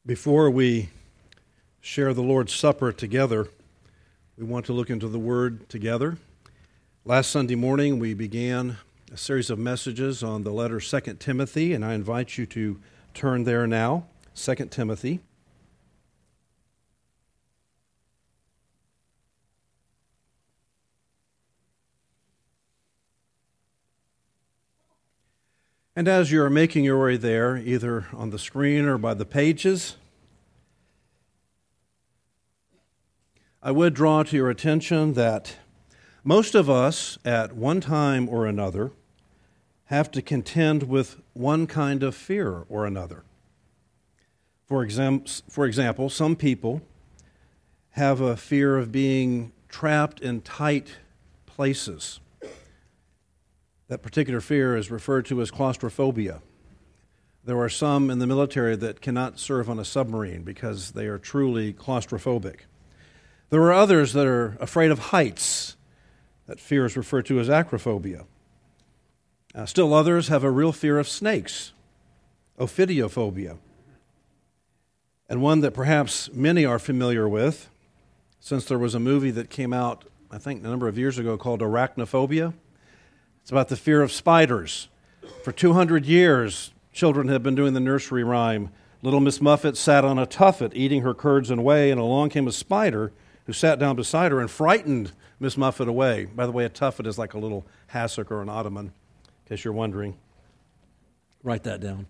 Before we share the Lord's Supper together, we want to look into the Word together. Last Sunday morning, we began a series of messages on the letter 2 Timothy, and I invite you to turn there now, 2 Timothy. And as you're making your way there, either on the screen or by the pages, I would draw to your attention that most of us, at one time or another, have to contend with one kind of fear or another. For example, some people have a fear of being trapped in tight places. That particular fear is referred to as claustrophobia. There are some in the military that cannot serve on a submarine because they are truly claustrophobic. There are others that are afraid of heights. That fear is referred to as acrophobia. Still others have a real fear of snakes, ophidiophobia. And one that perhaps many are familiar with, since there was a movie that came out, I think, a number of years ago called Arachnophobia. It's about the fear of spiders. For 200 years, children have been doing the nursery rhyme, Little Miss Muffet sat on a tuffet eating her curds and whey, and along came a spider who sat down beside her and frightened Miss Muffet away. By the way, a tuffet is like a little hassock or an ottoman, in case you're wondering. Write that down.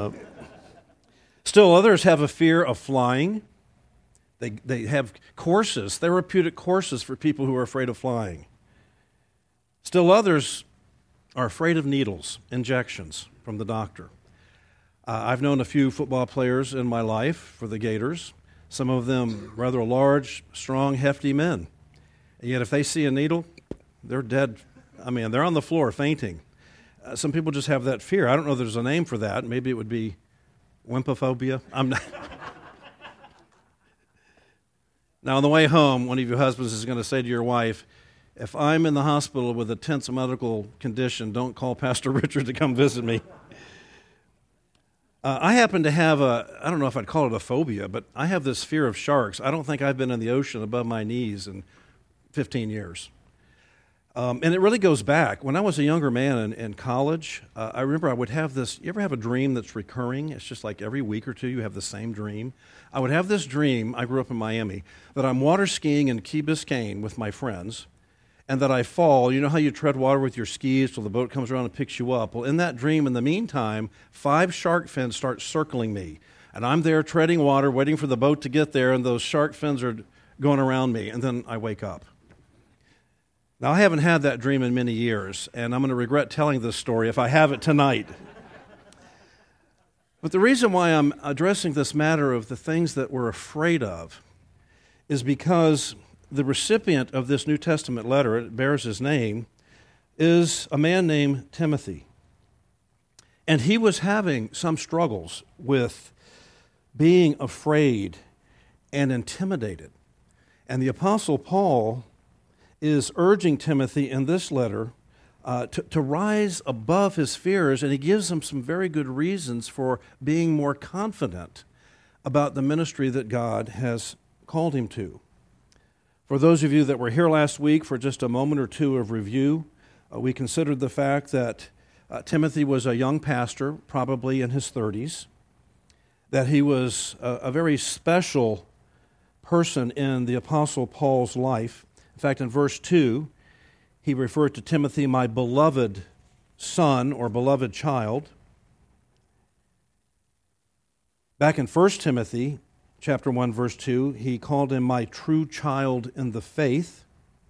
Still others have a fear of flying. They have courses, therapeutic courses for people who are afraid of flying. Still others are afraid of needles, injections from the doctor. I've known a few football players in my life for the Gators, some of them rather large, strong, hefty men. And yet if they see a needle, they're dead. They're on the floor fainting. Some people just have that fear. I don't know if there's a name for that. Maybe it would be wimpophobia. I'm not. Now, on the way home, one of your husbands is going to say to your wife, if I'm in the hospital with a tense medical condition, don't call Pastor Richard to come visit me. I happen to have I don't know if I'd call it a phobia, but I have this fear of sharks. I don't think I've been in the ocean above my knees in 15 years. And it really goes back. When I was a younger man in college, I remember I would have this, you ever have a dream that's recurring? It's just like every week or two you have the same dream. I would have this dream, I grew up in Miami, that I'm water skiing in Key Biscayne with my friends, and that I fall. You know how you tread water with your skis till the boat comes around and picks you up? Well, in that dream, in the meantime, 5 shark fins start circling me. And I'm there treading water, waiting for the boat to get there, and those shark fins are going around me. And then I wake up. Now, I haven't had that dream in many years, and I'm going to regret telling this story if I have it tonight. But the reason why I'm addressing this matter of the things that we're afraid of is because the recipient of this New Testament letter, it bears his name, is a man named Timothy. And he was having some struggles with being afraid and intimidated. And the Apostle Paul is urging Timothy in this letter to rise above his fears, and he gives him some very good reasons for being more confident about the ministry that God has called him to. For those of you that were here last week, for just a moment or two of review, we considered the fact that Timothy was a young pastor, probably in his 30s, that he was a very special person in the Apostle Paul's life. In fact, in verse 2, he referred to Timothy, my beloved son or beloved child. Back in 1 Timothy chapter 1, verse 2, he called him my true child in the faith.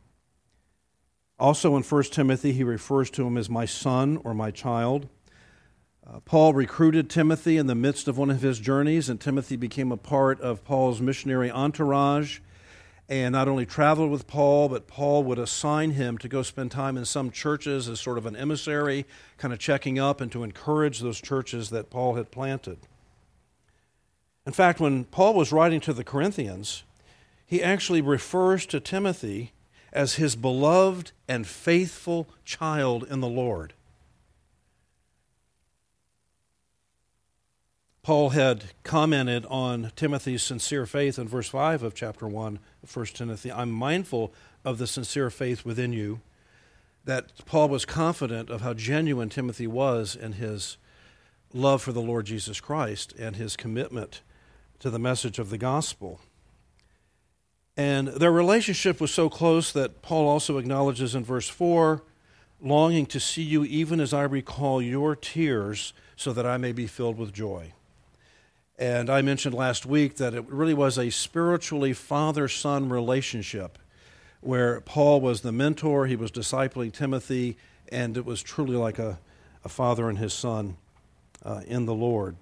Also in 1 Timothy, he refers to him as my son or my child. Paul recruited Timothy in the midst of one of his journeys, and Timothy became a part of Paul's missionary entourage, and not only traveled with Paul, but Paul would assign him to go spend time in some churches as sort of an emissary, kind of checking up and to encourage those churches that Paul had planted. In fact, when Paul was writing to the Corinthians, he actually refers to Timothy as his beloved and faithful child in the Lord. Paul had commented on Timothy's sincere faith in verse 5 of chapter 1 of 1 Timothy. I'm mindful of the sincere faith within you. That Paul was confident of how genuine Timothy was in his love for the Lord Jesus Christ and his commitment to the message of the gospel. And their relationship was so close that Paul also acknowledges in verse 4, longing to see you even as I recall your tears so that I may be filled with joy. And I mentioned last week that it really was a spiritually father-son relationship where Paul was the mentor, he was discipling Timothy, and it was truly like a father and his son in the Lord.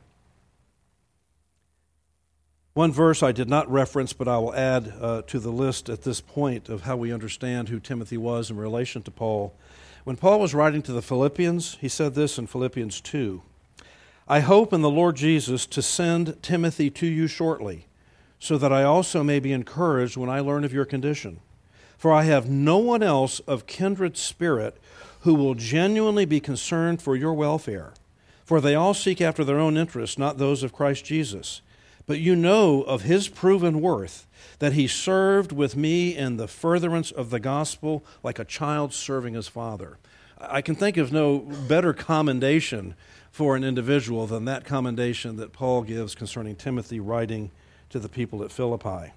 One verse I did not reference, but I will add to the list at this point of how we understand who Timothy was in relation to Paul. When Paul was writing to the Philippians, he said this in Philippians 2, I hope in the Lord Jesus to send Timothy to you shortly, so that I also may be encouraged when I learn of your condition. For I have no one else of kindred spirit who will genuinely be concerned for your welfare. For they all seek after their own interests, not those of Christ Jesus. But you know of his proven worth, that he served with me in the furtherance of the gospel like a child serving his father. I can think of no better commendation for an individual than that commendation that Paul gives concerning Timothy writing to the people at Philippi.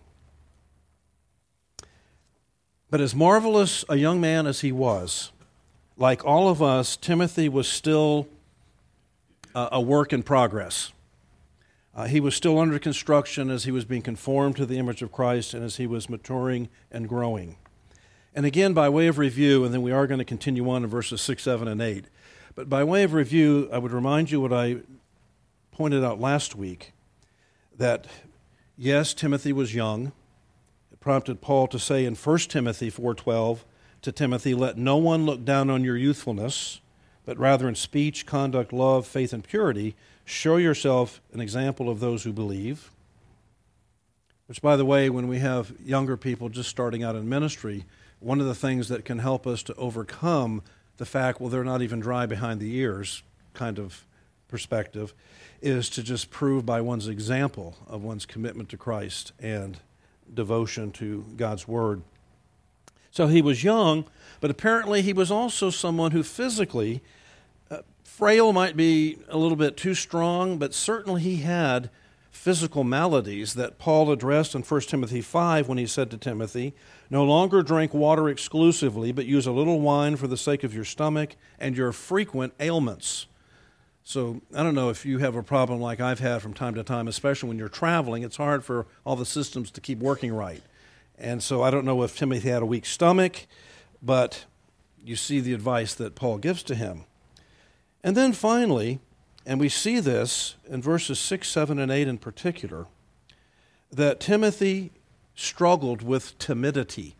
But as marvelous a young man as he was, like all of us, Timothy was still a work in progress. He was still under construction as he was being conformed to the image of Christ and as he was maturing and growing. And again, by way of review, and then we are going to continue on in verses 6, 7, and 8, but by way of review, I would remind you what I pointed out last week, that yes, Timothy was young. It prompted Paul to say in 1 Timothy 4:12 to Timothy, let no one look down on your youthfulness, but rather in speech, conduct, love, faith, and purity, show yourself an example of those who believe. Which, by the way, when we have younger people just starting out in ministry, one of the things that can help us to overcome the fact, well, they're not even dry behind the ears kind of perspective, is to just prove by one's example of one's commitment to Christ and devotion to God's Word. So he was young, but apparently he was also someone who physically, frail might be a little bit too strong, but certainly he had physical maladies that Paul addressed in 1 Timothy 5 when he said to Timothy, no longer drink water exclusively, but use a little wine for the sake of your stomach and your frequent ailments. So I don't know if you have a problem like I've had from time to time, especially when you're traveling. It's hard for all the systems to keep working right. And so I don't know if Timothy had a weak stomach, but you see the advice that Paul gives to him. And then finally, and we see this in verses 6, 7, and 8 in particular, that Timothy struggled with timidity.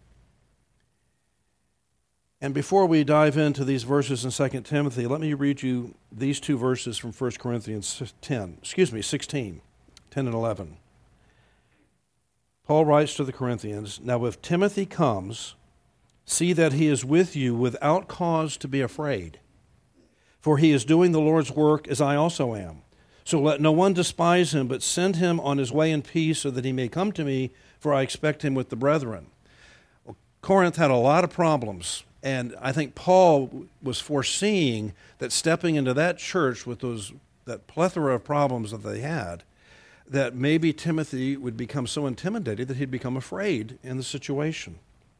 And before we dive into these verses in 2 Timothy, let me read you these two verses from 1 Corinthians 16, 10 and 11. Paul writes to the Corinthians, now if Timothy comes, see that he is with you without cause to be afraid. For he is doing the Lord's work as I also am. So let no one despise him, but send him on his way in peace so that he may come to me, for I expect him with the brethren. Well, Corinth had a lot of problems, and I think Paul was foreseeing that stepping into that church with that plethora of problems that they had, that maybe Timothy would become so intimidated that he'd become afraid in the situation.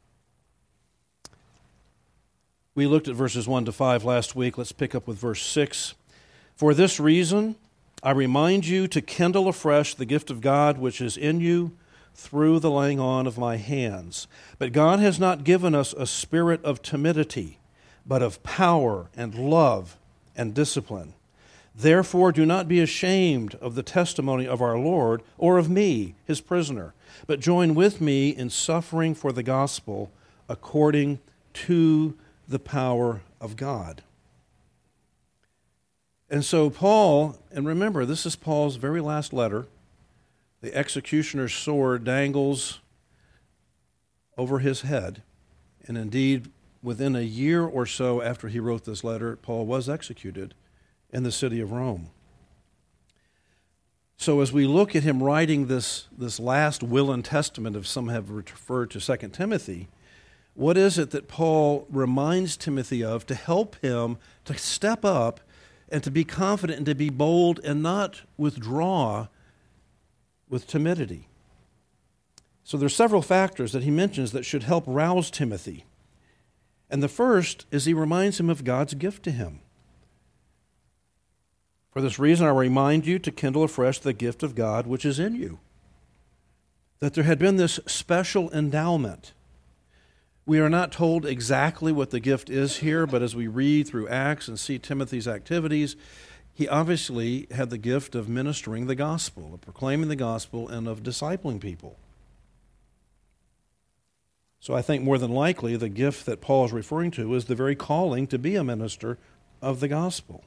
We looked at verses 1 to 5 last week. Let's pick up with verse 6. For this reason, I remind you to kindle afresh the gift of God which is in you through the laying on of my hands. But God has not given us a spirit of timidity, but of power and love and discipline. Therefore, do not be ashamed of the testimony of our Lord or of me, his prisoner, but join with me in suffering for the gospel according to the power of God. And so Paul, and remember, this is Paul's very last letter. The executioner's sword dangles over his head. And indeed, within a year or so after he wrote this letter, Paul was executed in the city of Rome. So as we look at him writing this last will and testament, if some have referred to 2 Timothy, what is it that Paul reminds Timothy of to help him to step up and to be confident and to be bold and not withdraw with timidity? So there's several factors that he mentions that should help rouse Timothy. And the first is he reminds him of God's gift to him. For this reason, I remind you to kindle afresh the gift of God which is in you. That there had been this special endowment. We are not told exactly what the gift is here, but as we read through Acts and see Timothy's activities, he obviously had the gift of ministering the gospel, of proclaiming the gospel, and of discipling people. So I think more than likely the gift that Paul is referring to is the very calling to be a minister of the gospel.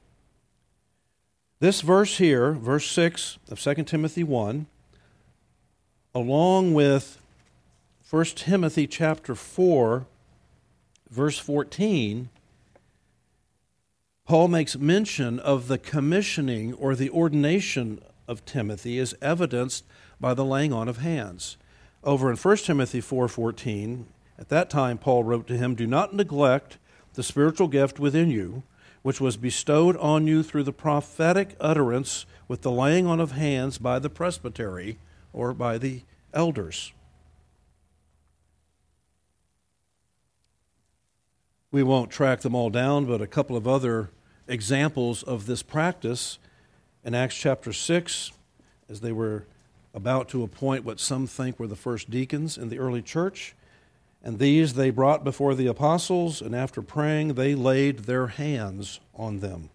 This verse here, verse 6 of 2 Timothy 1, along with 1 Timothy chapter 4, verse 14, Paul makes mention of the commissioning or the ordination of Timothy as evidenced by the laying on of hands. Over in 1 Timothy 4:14, at that time Paul wrote to him, "Do not neglect the spiritual gift within you, which was bestowed on you through the prophetic utterance with the laying on of hands by the presbytery," or by the elders. We won't track them all down, but a couple of other examples of this practice. In Acts chapter 6, as they were about to appoint what some think were the first deacons in the early church, and these they brought before the apostles, and after praying, they laid their hands on them.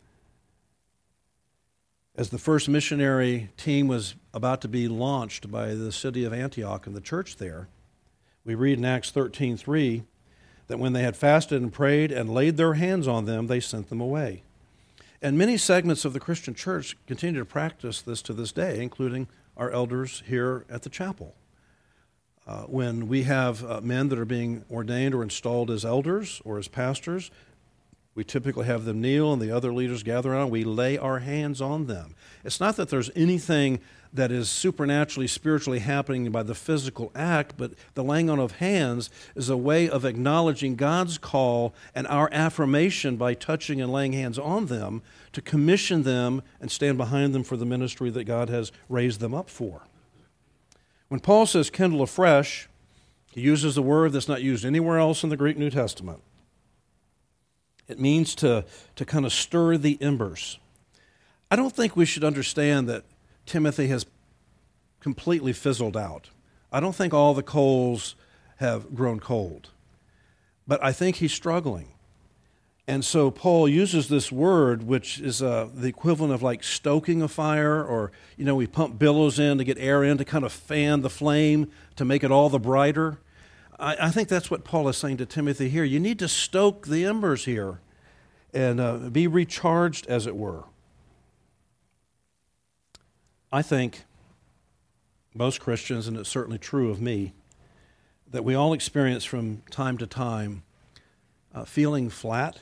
As the first missionary team was about to be launched by the city of Antioch and the church there, we read in Acts 13:3 that when they had fasted and prayed and laid their hands on them, they sent them away. And many segments of the Christian church continue to practice this to this day, including our elders here at the chapel. When we have men that are being ordained or installed as elders or as pastors, we typically have them kneel and the other leaders gather around. We lay our hands on them. It's not that there's anything that is supernaturally, spiritually happening by the physical act, but the laying on of hands is a way of acknowledging God's call and our affirmation by touching and laying hands on them to commission them and stand behind them for the ministry that God has raised them up for. When Paul says kindle afresh, he uses a word that's not used anywhere else in the Greek New Testament. It means to kind of stir the embers. I don't think we should understand that Timothy has completely fizzled out. I don't think all the coals have grown cold. But I think he's struggling. And so Paul uses this word, which is the equivalent of like stoking a fire, or, we pump billows in to get air in to kind of fan the flame to make it all the brighter. I think that's what Paul is saying to Timothy here. You need to stoke the embers here and be recharged, as it were. I think most Christians, and it's certainly true of me, that we all experience from time to time feeling flat.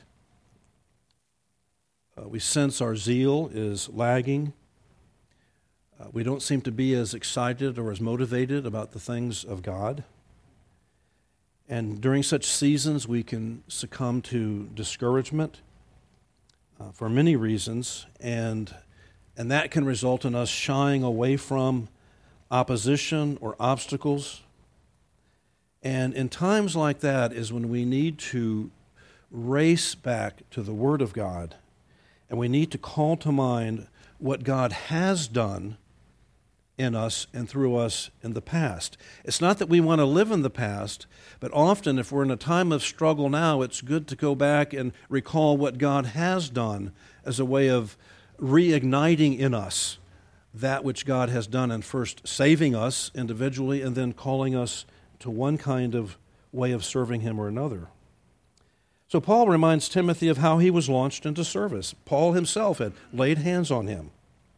We sense our zeal is lagging. We don't seem to be as excited or as motivated about the things of God. And during such seasons, we can succumb to discouragement for many reasons, and that can result in us shying away from opposition or obstacles. And in times like that is when we need to race back to the Word of God, and we need to call to mind what God has done in us and through us in the past. It's not that we want to live in the past, but often if we're in a time of struggle now, it's good to go back and recall what God has done as a way of reigniting in us that which God has done in first saving us individually and then calling us to one kind of way of serving Him or another. So Paul reminds Timothy of how he was launched into service. Paul himself had laid hands on him.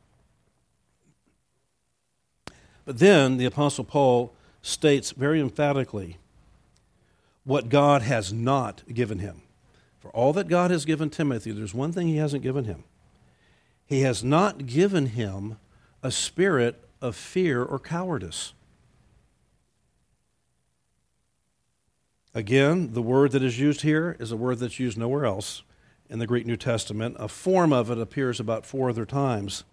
But then the Apostle Paul states very emphatically what God has not given him. For all that God has given Timothy, there's one thing he hasn't given him. He has not given him a spirit of fear or cowardice. Again, the word that is used here is a word that's used nowhere else in the Greek New Testament. A form of it appears about 4 other times.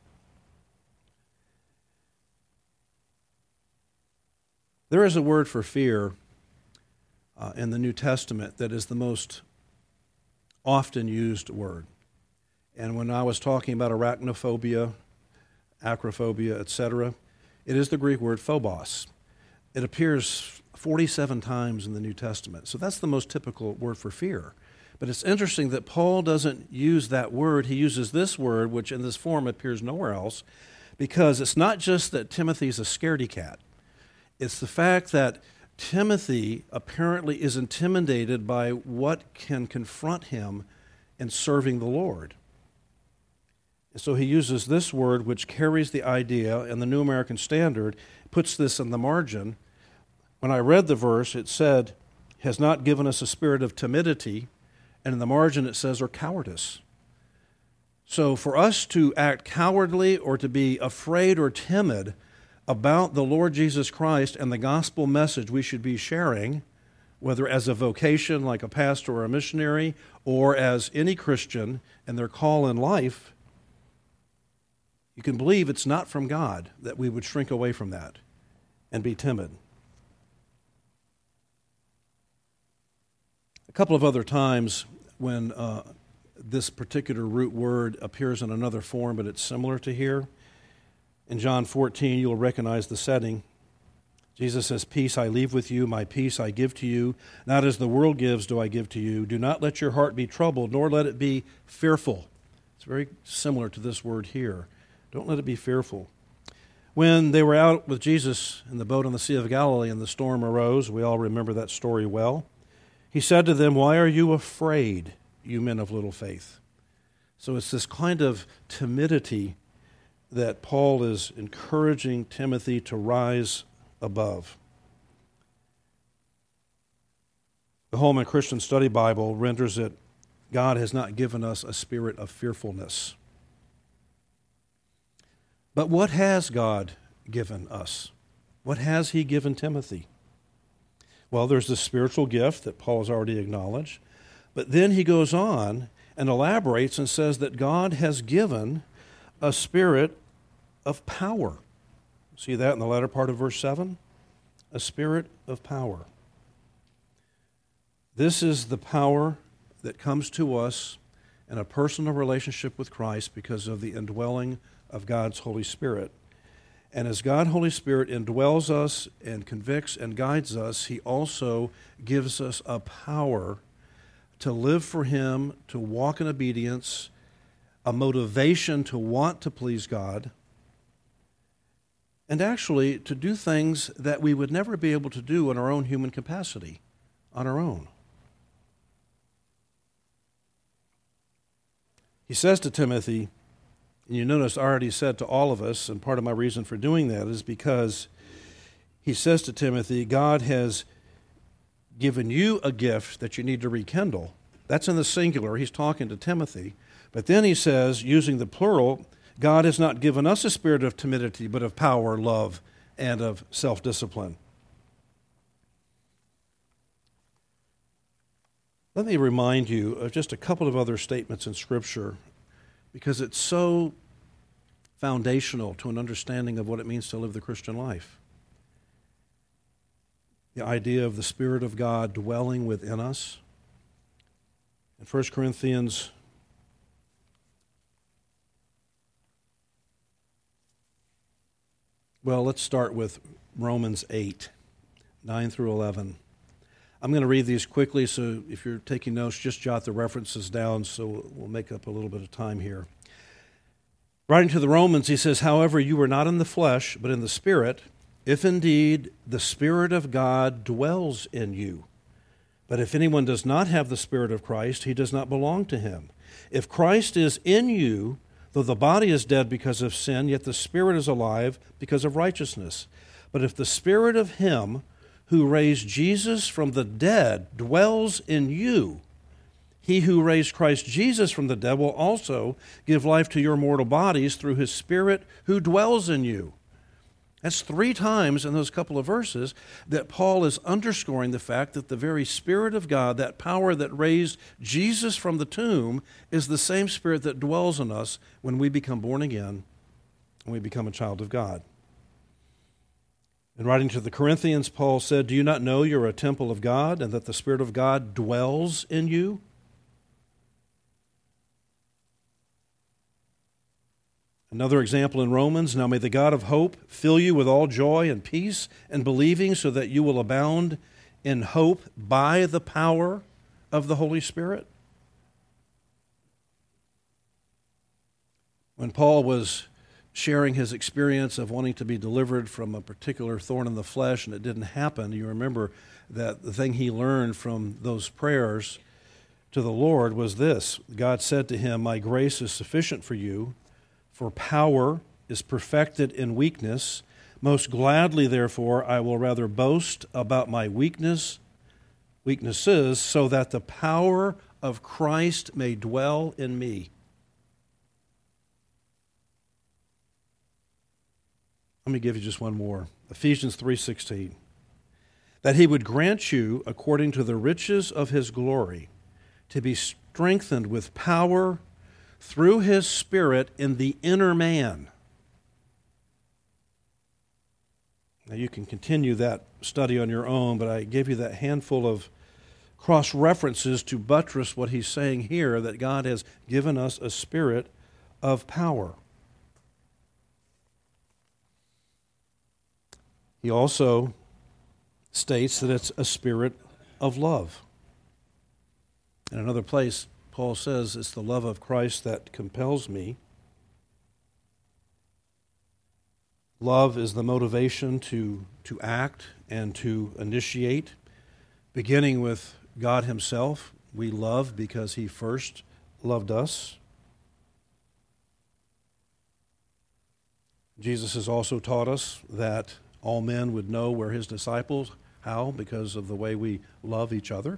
There is a word for fear in the New Testament that is the most often used word. And when I was talking about arachnophobia, acrophobia, etc., it is the Greek word phobos. It appears 47 times in the New Testament. So that's the most typical word for fear. But it's interesting that Paul doesn't use that word. He uses this word, which in this form appears nowhere else, because it's not just that Timothy's a scaredy cat. It's the fact that Timothy apparently is intimidated by what can confront him in serving the Lord. And so he uses this word, which carries the idea, and the New American Standard puts this in the margin. When I read the verse, it said, has not given us a spirit of timidity, and in the margin it says, or cowardice. So for us to act cowardly or to be afraid or timid about the Lord Jesus Christ and the gospel message we should be sharing, whether as a vocation like a pastor or a missionary, or as any Christian in their call in life, you can believe it's not from God that we would shrink away from that and be timid. A couple of other times when this particular root word appears in another form, but it's similar to here. In John 14, you'll recognize the setting. Jesus says, peace I leave with you, my peace I give to you. Not as the world gives do I give to you. Do not let your heart be troubled, nor let it be fearful. It's very similar to this word here. Don't let it be fearful. When they were out with Jesus in the boat on the Sea of Galilee and the storm arose, we all remember that story well, he said to them, why are you afraid, you men of little faith? So it's this kind of timidity that Paul is encouraging Timothy to rise above. The Holman Christian Study Bible renders it, God has not given us a spirit of fearfulness. But what has God given us? What has he given Timothy? Well, there's the spiritual gift that Paul has already acknowledged. But then he goes on and elaborates and says that God has given a spirit of power. See that in the latter part of verse 7? A spirit of power. This is the power that comes to us in a personal relationship with Christ because of the indwelling of God's Holy Spirit. And as God's Holy Spirit indwells us and convicts and guides us, he also gives us a power to live for him, to walk in obedience, a motivation to want to please God, and actually to do things that we would never be able to do in our own human capacity, on our own. He says to Timothy, and you notice I already said to all of us, and part of my reason for doing that is because he says to Timothy, God has given you a gift that you need to rekindle. That's in the singular. He's talking to Timothy. But then he says, using the plural, God has not given us a spirit of timidity, but of power, love, and of self-discipline. Let me remind you of just a couple of other statements in Scripture, because it's so foundational to an understanding of what it means to live the Christian life. The idea of the Spirit of God dwelling within us. In 1 Corinthians let's start with Romans 8, 9 through 11. I'm going to read these quickly, so if you're taking notes, just jot the references down so we'll make up a little bit of time here. Writing to the Romans, he says, however, you were not in the flesh, but in the Spirit, if indeed the Spirit of God dwells in you. But if anyone does not have the Spirit of Christ, he does not belong to him. If Christ is in you, though the body is dead because of sin, yet the Spirit is alive because of righteousness. But if the Spirit of him who raised Jesus from the dead dwells in you, He who raised Christ Jesus from the dead will also give life to your mortal bodies through his Spirit who dwells in you. That's 3 times in those couple of verses that Paul is underscoring the fact that the very Spirit of God, that power that raised Jesus from the tomb, is the same Spirit that dwells in us when we become born again and we become a child of God. In writing to the Corinthians, Paul said, "Do you not know you're a temple of God and that the Spirit of God dwells in you?" Another example in Romans, "Now may the God of hope fill you with all joy and peace and believing so that you will abound in hope by the power of the Holy Spirit." When Paul was sharing his experience of wanting to be delivered from a particular thorn in the flesh and it didn't happen, you remember that the thing he learned from those prayers to the Lord was this. God said to him, "My grace is sufficient for you, for power is perfected in weakness. Most gladly, therefore, I will rather boast about my weaknesses, so that the power of Christ may dwell in me." Let me give you just one more. Ephesians 3:16. "That he would grant you, according to the riches of his glory, to be strengthened with power through his Spirit in the inner man." Now you can continue that study on your own, but I gave you that handful of cross-references to buttress what he's saying here, that God has given us a spirit of power. He also states that it's a spirit of love. In another place, Paul says, "It's the love of Christ that compels me." Love is the motivation to act and to initiate, beginning with God himself. We love because he first loved us. Jesus has also taught us that all men would know we're his disciples. How? Because of the way we love each other.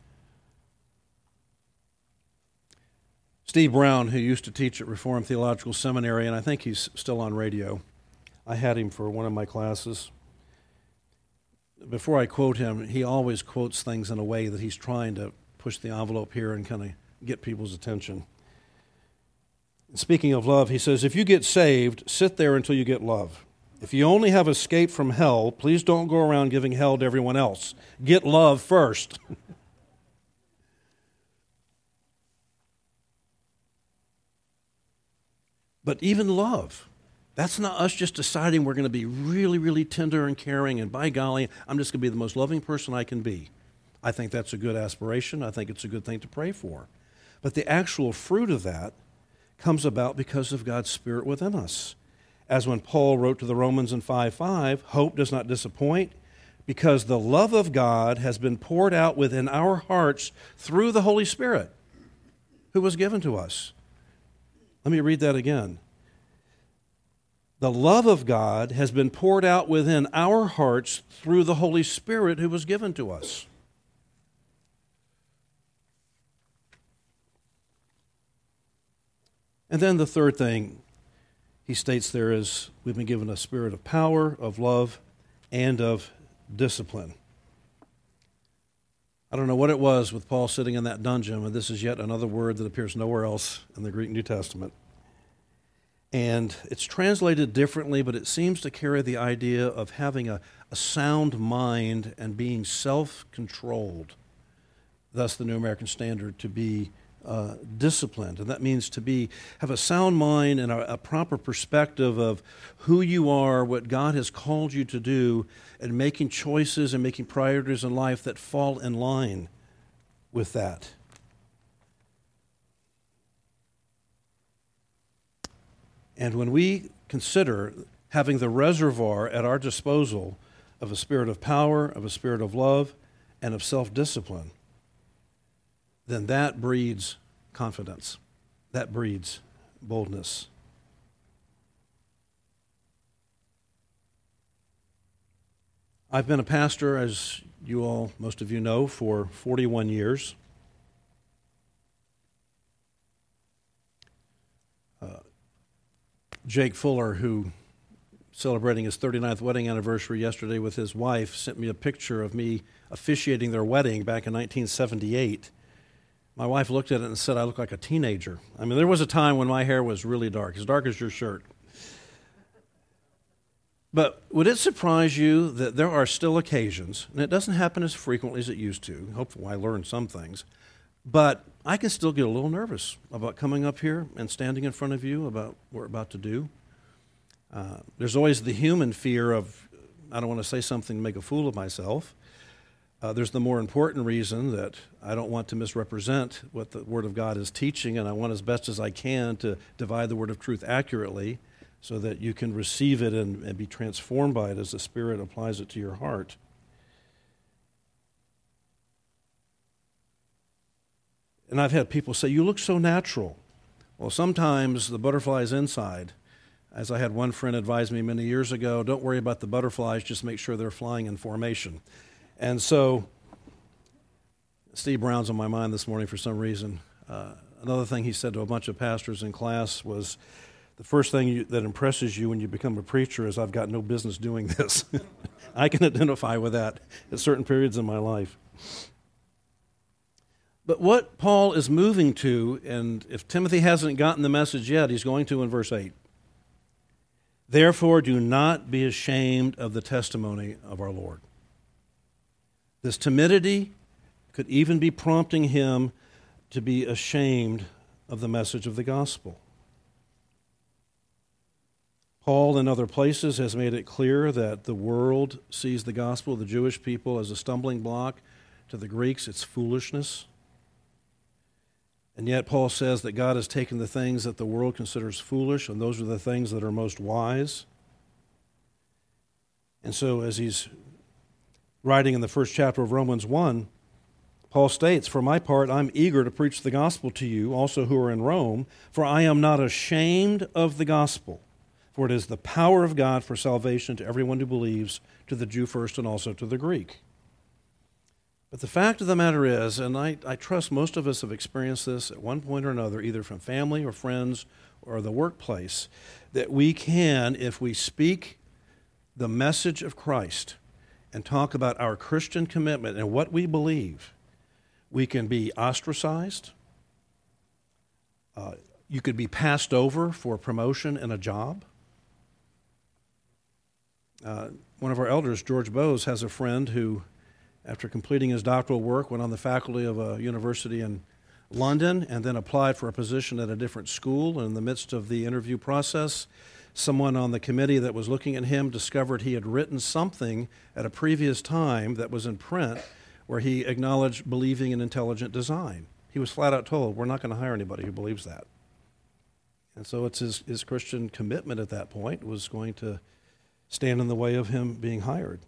Steve Brown, who used to teach at Reformed Theological Seminary, and I think he's still on radio. I had him for one of my classes. Before I quote him, he always quotes things in a way that he's trying to push the envelope here and kind of get people's attention. Speaking of love, he says, "If you get saved, sit there until you get love. If you only have escaped from hell, please don't go around giving hell to everyone else. Get love first." But even love, that's not us just deciding we're going to be really, really tender and caring, and by golly, I'm just going to be the most loving person I can be. I think that's a good aspiration. I think it's a good thing to pray for. But the actual fruit of that comes about because of God's Spirit within us. As when Paul wrote to the Romans in 5:5, "Hope does not disappoint, because the love of God has been poured out within our hearts through the Holy Spirit, who was given to us." Let me read that again. The love of God has been poured out within our hearts through the Holy Spirit who was given to us. And then the third thing he states there is we've been given a spirit of power, of love, and of discipline. I don't know what it was with Paul sitting in that dungeon, and this is yet another word that appears nowhere else in the Greek New Testament. And it's translated differently, but it seems to carry the idea of having a sound mind and being self-controlled. Thus, the New American Standard, to be disciplined. And that means to have a sound mind and a proper perspective of who you are, what God has called you to do, and making choices and making priorities in life that fall in line with that. And when we consider having the reservoir at our disposal of a spirit of power, of a spirit of love, and of self-discipline, then that breeds confidence. That breeds boldness. I've been a pastor, as you all, most of you know, for 41 years. Jake Fuller, who celebrating his 39th wedding anniversary yesterday with his wife, sent me a picture of me officiating their wedding back in 1978. My wife looked at it and said, I look like a teenager. I mean, there was a time when my hair was really dark as your shirt. But would it surprise you that there are still occasions, and it doesn't happen as frequently as it used to, hopefully I learned some things, but I can still get a little nervous about coming up here and standing in front of you about what we're about to do. There's always the human fear of, I don't want to say something to make a fool of myself. There's the more important reason that I don't want to misrepresent what the Word of God is teaching, and I want as best as I can to divide the Word of truth accurately so that you can receive it and be transformed by it as the Spirit applies it to your heart. And I've had people say, you look so natural. Well, sometimes the butterfly's inside. As I had one friend advise me many years ago, don't worry about the butterflies, just make sure they're flying in formation. And so, Steve Brown's on my mind this morning for some reason. Another thing he said to a bunch of pastors in class was, the first thing that impresses you when you become a preacher is I've got no business doing this. I can identify with that at certain periods in my life. But what Paul is moving to, and if Timothy hasn't gotten the message yet, he's going to in verse 8. Therefore, do not be ashamed of the testimony of our Lord. This timidity could even be prompting him to be ashamed of the message of the gospel. Paul, in other places, has made it clear that the world sees the gospel of the Jewish people as a stumbling block. To the Greeks, it's foolishness. And yet Paul says that God has taken the things that the world considers foolish, and those are the things that are most wise. And so as he's writing in the first chapter of Romans 1, Paul states, for my part, I'm eager to preach the gospel to you, also who are in Rome, for I am not ashamed of the gospel. For it is the power of God for salvation to everyone who believes, to the Jew first and also to the Greek. But the fact of the matter is, and I trust most of us have experienced this at one point or another, either from family or friends or the workplace, that we can, if we speak the message of Christ and talk about our Christian commitment and what we believe, we can be ostracized. You could be passed over for promotion in a job. One of our elders, George Bowes, has a friend who, after completing his doctoral work, went on the faculty of a university in London and then applied for a position at a different school. And in the midst of the interview process, someone on the committee that was looking at him discovered he had written something at a previous time that was in print where he acknowledged believing in intelligent design. He was flat out told, we're not going to hire anybody who believes that. And so it's his Christian commitment at that point was going to stand in the way of him being hired.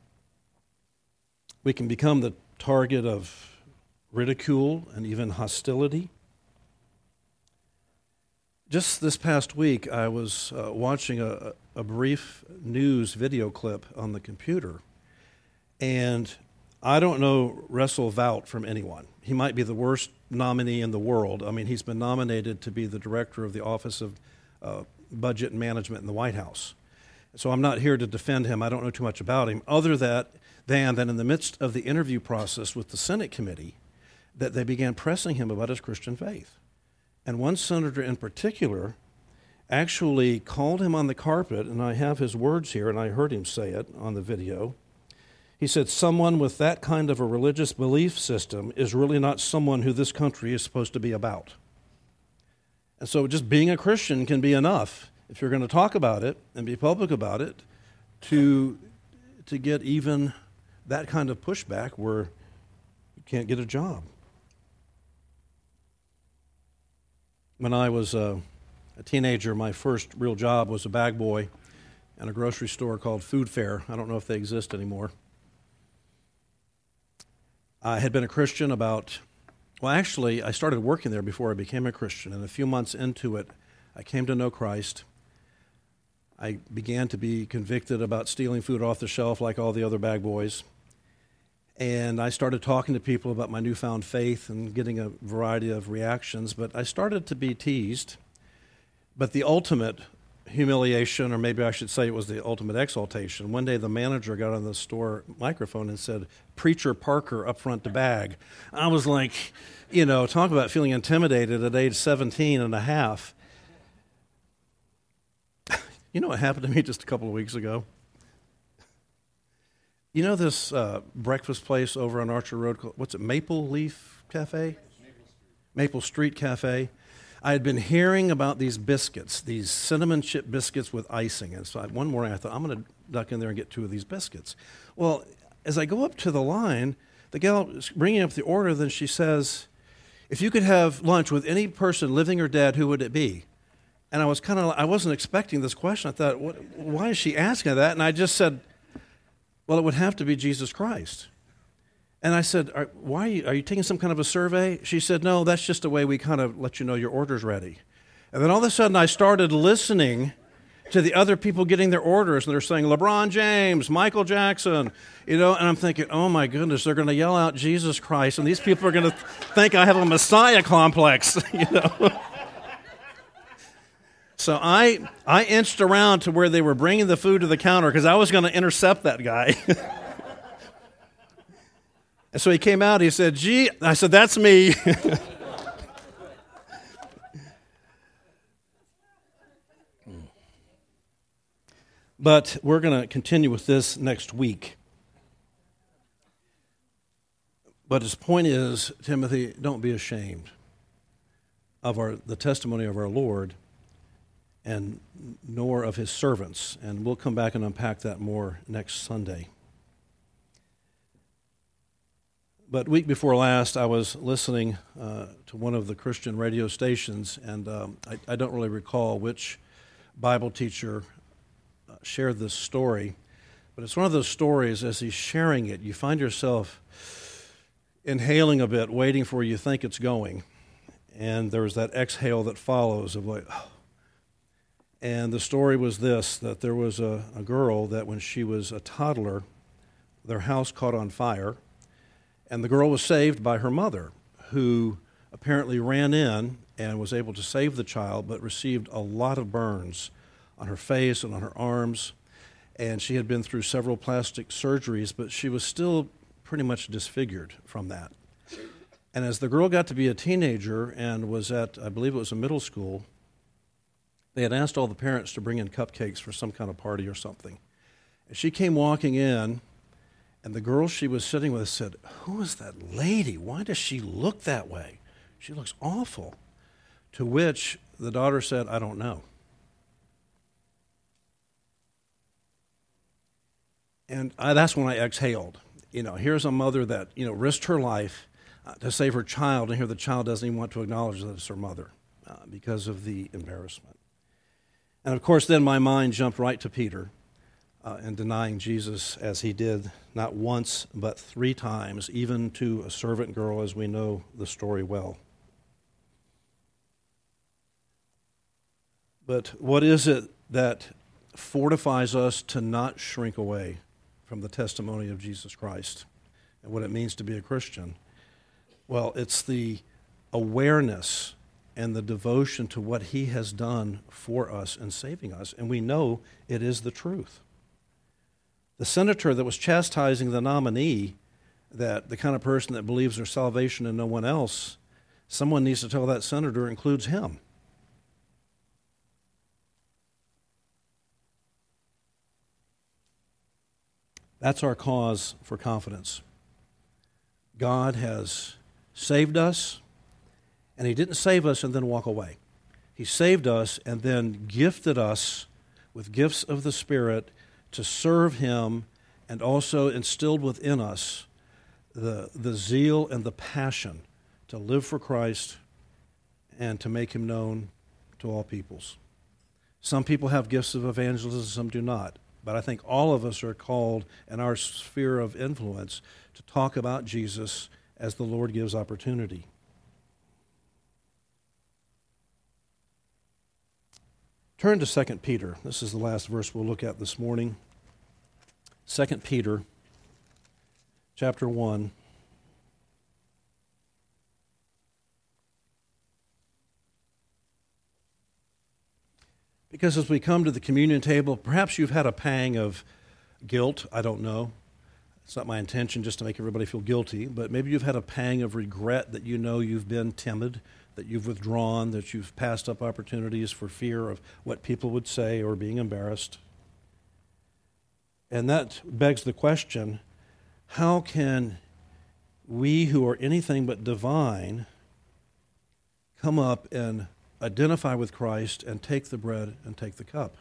We can become the target of ridicule and even hostility. Just this past week, I was watching a brief news video clip on the computer, and I don't know Russell Vought from anyone. He might be the worst nominee in the world. I mean, he's been nominated to be the director of the Office of Budget and Management in the White House. So I'm not here to defend him. I don't know too much about him, other than that in the midst of the interview process with the Senate committee, that they began pressing him about his Christian faith. And one senator in particular actually called him on the carpet, and I have his words here, and I heard him say it on the video. He said, someone with that kind of a religious belief system is really not someone who this country is supposed to be about. And so just being a Christian can be enough, if you're going to talk about it and be public about it, to get even that kind of pushback where you can't get a job. When I was a teenager, my first real job was a bag boy in a grocery store called Food Fair. I don't know if they exist anymore. I had been a Christian I started working there before I became a Christian, and a few months into it, I came to know Christ. I began to be convicted about stealing food off the shelf like all the other bag boys. And I started talking to people about my newfound faith and getting a variety of reactions, but I started to be teased. But the ultimate humiliation, or maybe I should say it was the ultimate exaltation. One day the manager got on the store microphone and said, "Preacher Parker up front to bag." I was like, talk about feeling intimidated at age 17 and a half. You know what happened to me just a couple of weeks ago? You know this breakfast place over on Archer Road, what's it, Maple Leaf Cafe? Maple Street Cafe. I had been hearing about these biscuits, these cinnamon chip biscuits with icing. And so one morning I thought, I'm going to duck in there and get 2 of these biscuits. Well, as I go up to the line, the gal is bringing up the order, then she says, "If you could have lunch with any person, living or dead, who would it be?" And I wasn't expecting this question. I thought, why is she asking that? And I just said, well, it would have to be Jesus Christ. And I said, are you taking some kind of a survey? She said, no, that's just a way we kind of let you know your order's ready. And then all of a sudden I started listening to the other people getting their orders, and they're saying LeBron James, Michael Jackson, and I'm thinking, oh my goodness, they're going to yell out Jesus Christ, and these people are going to think I have a Messiah complex, So I inched around to where they were bringing the food to the counter because I was going to intercept that guy. And so he came out, he said, "Gee," I said, "That's me." But we're going to continue with this next week. But his point is, Timothy, don't be ashamed of the testimony of our Lord, and nor of his servants. And we'll come back and unpack that more next Sunday. But week before last, I was listening to one of the Christian radio stations, and I don't really recall which Bible teacher shared this story, but it's one of those stories, as he's sharing it, you find yourself inhaling a bit, waiting for where you think it's going, and there's that exhale that follows of like, oh. And the story was this, that there was a girl that when she was a toddler, their house caught on fire, and the girl was saved by her mother, who apparently ran in and was able to save the child, but received a lot of burns on her face and on her arms. And she had been through several plastic surgeries, but she was still pretty much disfigured from that. And as the girl got to be a teenager and was at, I believe it was a middle school, they had asked all the parents to bring in cupcakes for some kind of party or something. And she came walking in, and the girl she was sitting with said, "Who is that lady? Why does she look that way? She looks awful." To which the daughter said, "I don't know." And that's when I exhaled. Here's a mother that, risked her life to save her child, and here the child doesn't even want to acknowledge that it's her mother because of the embarrassment. And of course, then my mind jumped right to Peter and denying Jesus as he did not once but 3 times, even to a servant girl, as we know the story well. But what is it that fortifies us to not shrink away from the testimony of Jesus Christ and what it means to be a Christian? Well, it's the awareness and the devotion to what he has done for us in saving us, and we know it is the truth. The senator that was chastising the nominee, that the kind of person that believes their salvation in no one else, someone needs to tell that senator includes him. That's our cause for confidence. God has saved us, and he didn't save us and then walk away. He saved us and then gifted us with gifts of the Spirit to serve him, and also instilled within us the zeal and the passion to live for Christ and to make him known to all peoples. Some people have gifts of evangelism, some do not. But I think all of us are called in our sphere of influence to talk about Jesus as the Lord gives opportunity. Turn to 2 Peter. This is the last verse we'll look at this morning. 2 Peter, chapter 1. Because as we come to the communion table, perhaps you've had a pang of guilt. I don't know. It's not my intention just to make everybody feel guilty, but maybe you've had a pang of regret that you know you've been timid, that you've withdrawn, that you've passed up opportunities for fear of what people would say or being embarrassed. And that begs the question, how can we who are anything but divine come up and identify with Christ and take the bread and take the cup?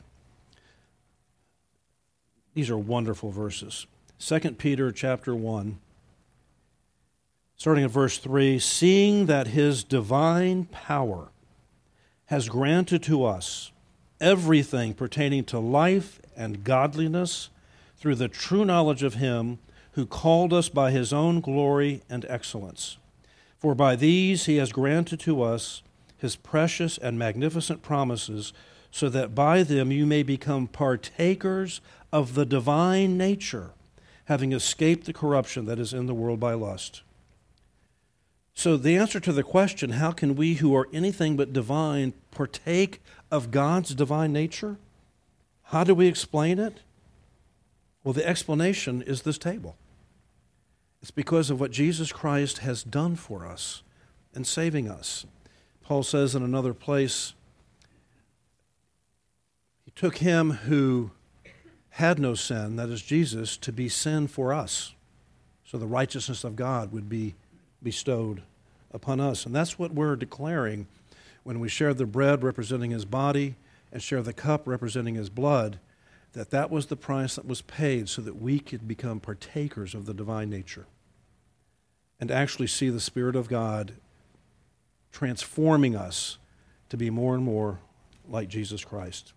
These are wonderful verses. 2 Peter chapter 1, starting at verse 3, seeing that his divine power has granted to us everything pertaining to life and godliness through the true knowledge of him who called us by his own glory and excellence. For by these he has granted to us his precious and magnificent promises, so that by them you may become partakers of the divine nature, having escaped the corruption that is in the world by lust. So the answer to the question, how can we who are anything but divine partake of God's divine nature? How do we explain it? Well, the explanation is this table. It's because of what Jesus Christ has done for us in saving us. Paul says in another place, he took him who had no sin, that is Jesus, to be sin for us, so the righteousness of God would be bestowed upon us. And that's what we're declaring when we share the bread representing his body and share the cup representing his blood, that was the price that was paid so that we could become partakers of the divine nature and actually see the Spirit of God transforming us to be more and more like Jesus Christ.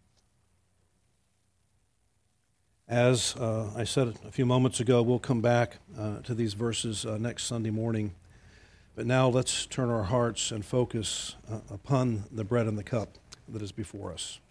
As I said a few moments ago, we'll come back to these verses next Sunday morning. But now let's turn our hearts and focus upon the bread and the cup that is before us.